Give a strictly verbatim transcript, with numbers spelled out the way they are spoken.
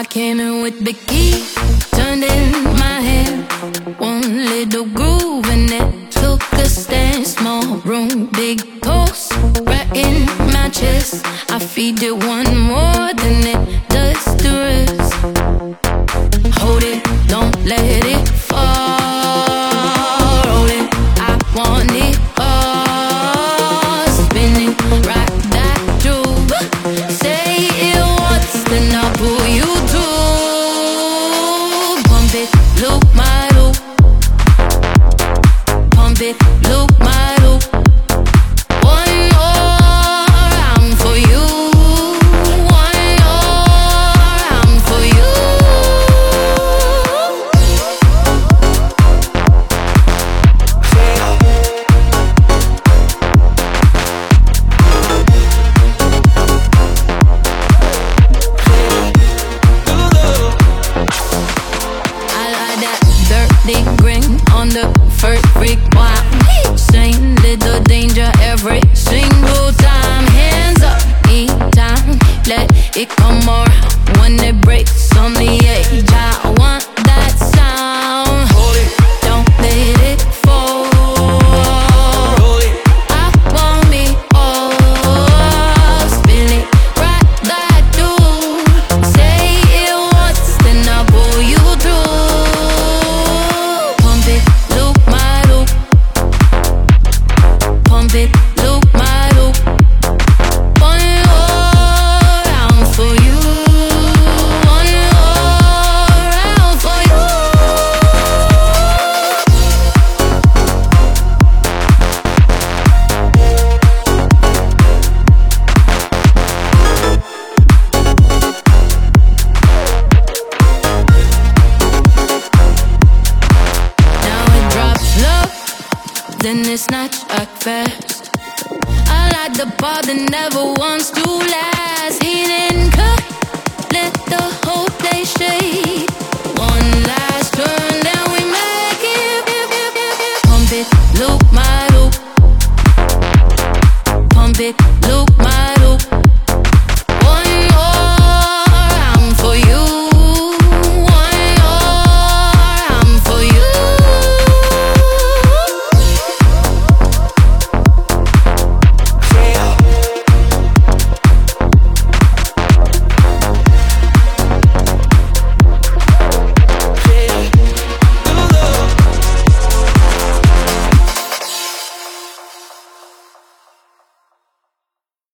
I came in with the key, turned in my hand. One little groove and it took a stand. Small room, big toast, right in my chest. I feed it one more than it does the rest. Hold it, don't let it fall. Roll it, I want it all. Spin it, right that groove. Say it once, then I'll pull you through. Pump it, loop my loop. Pump it, loop my loop. One more round for you. One more round for you. I like that dirty grin on the first freak. Why? Same little danger every single time. Hands up, each time. Let it come around when it breaks on the edge. I want that sound. Hold it, don't let it fall. Roll it, I want me all. Spin it, right that dude. Say it once, then I'll pull you through. Pump it, loop my loop. Pump it, loop my loop. One more round for you. One more round for you. Now it drops low, then it snatch back fast. I like the part that never wants to last. Healing